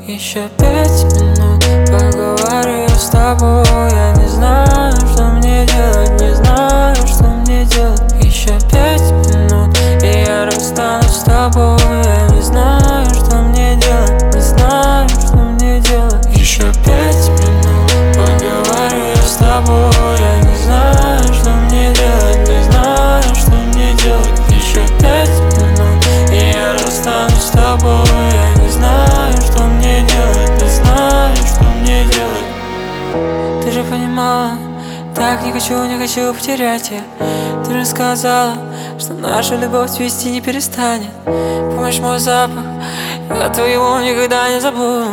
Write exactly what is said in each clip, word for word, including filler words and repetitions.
Еще пять минут поговорю с тобой. Я не знаю, что мне делать, не знаю, что мне делать. Еще пять минут, и я расстанусь с тобой. Я не знаю, что мне делать, не знаю, что мне делать. Еще пять минут поговорю с тобой. Я не знаю, что мне делать, не знаю, что мне делать. Еще пять минут, и я расстанусь с тобой. Я не знаю, что мне делать, не знаю, что мне делать. Ты же понимала, так не хочу, не хочу потерять я. Ты же сказала, что наша любовь цвести не перестанет. Помнишь мой запах, я твоего никогда не забуду.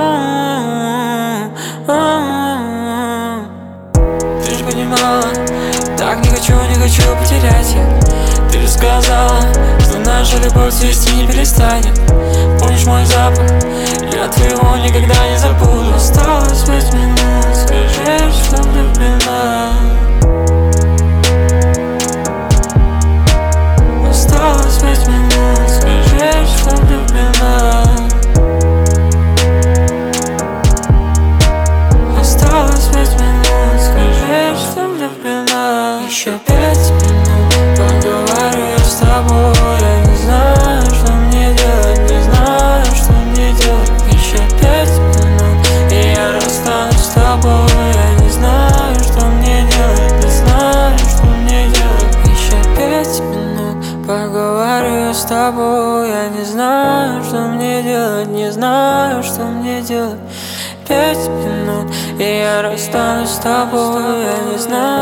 Ты же понимала, так не хочу, не хочу потерять я. Ты же сказала, что наша любовь цвести не перестанет. Помнишь мой запах, я твоего никогда не забуду. Осталось пять минут, скажи, что влюблена. Осталось пять минут, скажи, что влюблена. Осталось пять минут, скажи, что влюблена. Еще пять минут поговорю с тобой. Я не знаю, что мне делать, не знаю, что мне делать. Еще пять минут, и я расстанусь с тобой. Я не знаю, что мне делать, не знаю, что мне делать. Еще пять минут поговорю с тобой. Я не знаю, что мне делать, не знаю, что мне делать. Пять минут, и я расстанусь с тобой. Я не знаю.